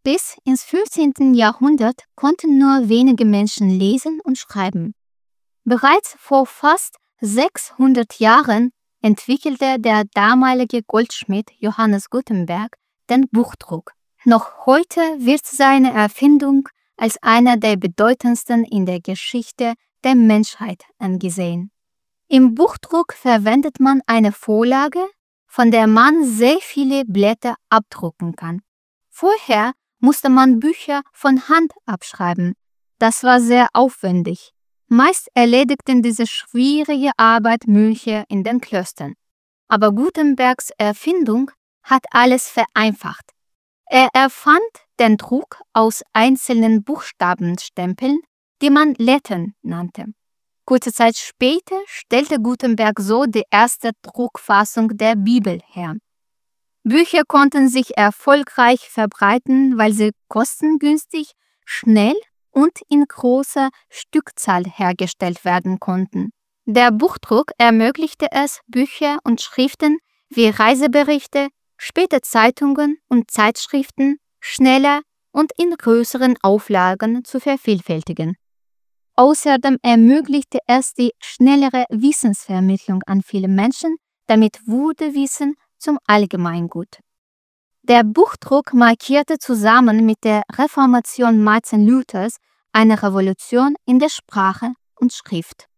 Bis ins 15. Jahrhundert konnten nur wenige Menschen lesen und schreiben. Bereits vor fast 600 Jahren entwickelte der damalige Goldschmied Johannes Gutenberg den Buchdruck. Noch heute wird seine Erfindung als einer der bedeutendsten in der Geschichte der Menschheit angesehen. Im Buchdruck verwendet man eine Vorlage, von der man sehr viele Blätter abdrucken kann. Vorher musste man Bücher von Hand abschreiben. Das war sehr aufwendig. Meist erledigten diese schwierige Arbeit Mönche in den Klöstern. Aber Gutenbergs Erfindung hat alles vereinfacht. Er erfand den Druck aus einzelnen Buchstabenstempeln, die man Lettern nannte. Kurze Zeit später stellte Gutenberg so die erste Druckfassung der Bibel her. Bücher konnten sich erfolgreich verbreiten, weil sie kostengünstig, schnell und in großer Stückzahl hergestellt werden konnten. Der Buchdruck ermöglichte es, Bücher und Schriften wie Reiseberichte, später Zeitungen und Zeitschriften schneller und in größeren Auflagen zu vervielfältigen. Außerdem ermöglichte es die schnellere Wissensvermittlung an viele Menschen, damit wurde Wissen zum Allgemeingut. Der Buchdruck markierte zusammen mit der Reformation Martin Luthers eine Revolution in der Sprache und Schrift.